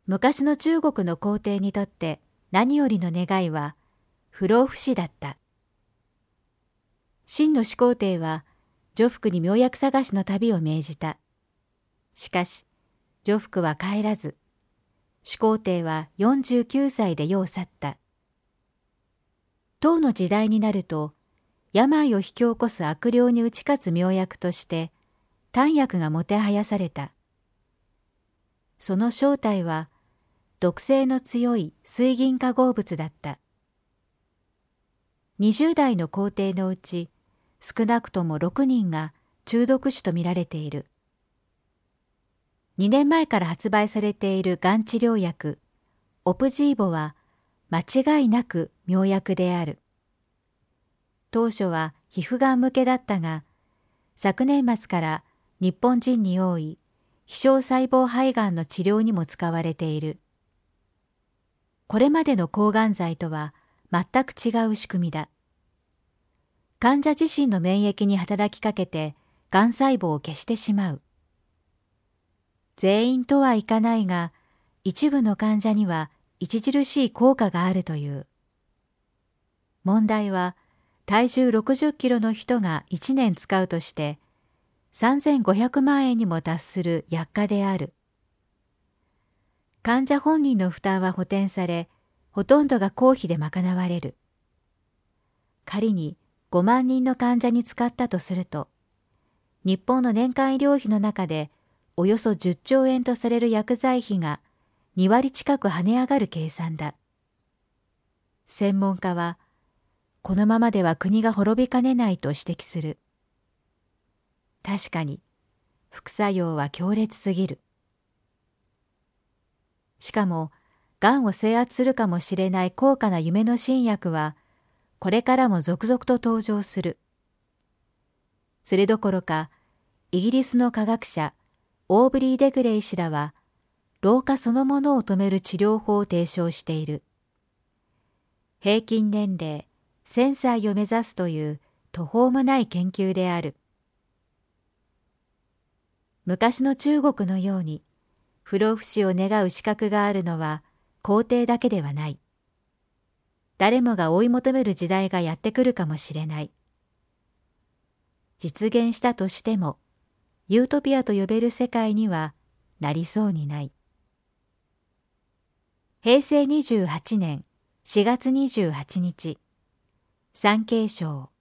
昔の中国の皇帝にとって何よりの願いは不老不死だった。秦の始皇帝は徐福に妙薬探しの旅を命じた。しかし徐福は帰らず、始皇帝は49歳で世を去った。唐の時代になると、病を引き起こす悪霊に打ち勝つ妙薬として丹薬がもてはやされた。その正体は毒性の強い水銀化合物だった。20代の皇帝のうち少なくとも6人が中毒死とみられている。2年前から発売されているがん治療薬オプジーボは間違いなく妙薬である。当初は皮膚がん向けだったが、昨年末から日本人に多い非小細胞肺がんの治療にも使われている。これまでの抗がん剤とは全く違う仕組みだ。患者自身の免疫に働きかけてがん細胞を消してしまう。全員とはいかないが、一部の患者には著しい効果があるという。問題は、体重60キロの人が1年使うとして、3500万円にも達する薬価である。患者本人の負担は補填され、ほとんどが公費で賄われる。仮に5万人の患者に使ったとすると、日本の年間医療費の中でおよそ10兆円とされる薬剤費が2割近く跳ね上がる計算だ。専門家は、このままでは国が滅びかねないと指摘する。確かに、副作用は強烈すぎる。しかも、がんを制圧するかもしれない高価な夢の新薬は、これからも続々と登場する。それどころか、イギリスの科学者、オーブリー・デグレイ氏らは、老化そのものを止める治療法を提唱している。平均年齢1000歳を目指すという途方もない研究である。昔の中国のように、不老不死を願う資格があるのは皇帝だけではない。誰もが追い求める時代がやってくるかもしれない。実現したとしても、ユートピアと呼べる世界にはなりそうにない。平成28年4月28日、産経省